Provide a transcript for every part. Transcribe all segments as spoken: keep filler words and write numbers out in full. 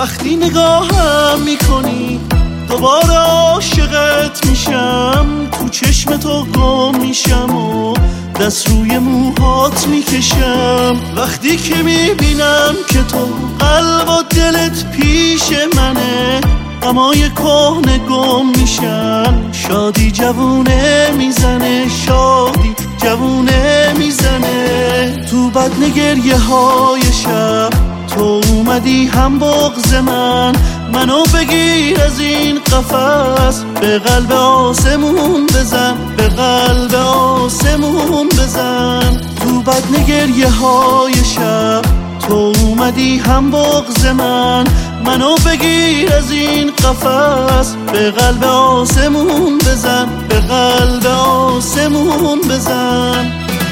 وقتی نگاهم میکنی دوباره عاشقت میشم، تو چشم تو گم میشم و دست روی موهات میکشم. وقتی که میبینم که تو قلب و دلت پیش منه، غمای کهنه گم میشن، شادی جوونه میزنه، شادی جوونه میزنه. تو بدن گریه های شب تو اومدی هم بغض من، منو بگیر از این قفس، به قلب آسمون بزن، به قلب آسمون بزن. تو بدن گریه های شب تو اومدی هم بغض من، منو بگیر از این قفس، به قلب آسمون بزن، به قلب آسمون بزن.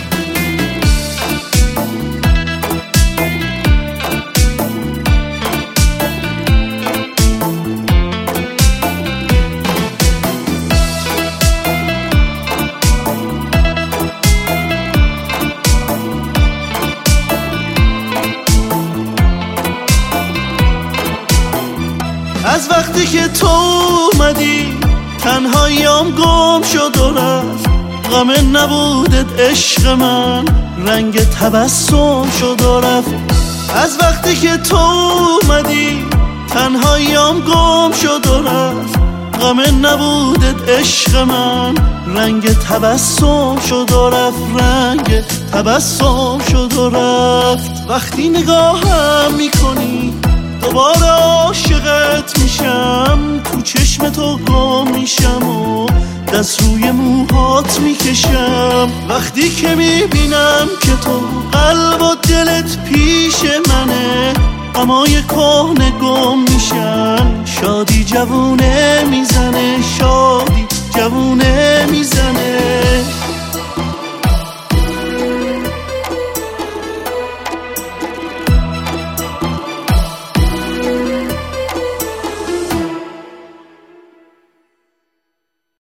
از وقتی که تو اومدی تنهاییام گم شد و رفت، غم نبودت عشق من رنگ تبسم شد و رفت. از وقتی که تو اومدی تنهاییام گم شد و رفت، غم نبودت عشق من رنگ تبسم شد و رفت، رنگ تبسم شد و رفت. وقتی نگاهم میکنی دوباره عاشقت میشم، تو چشم تو گم میشم و دست روی موهات میکشم. وقتی که میبینم که تو قلب و دلت پیش منه، غمای کهنه گم میشن، شادی جوونه میزنه، شادی جوونه میزنه.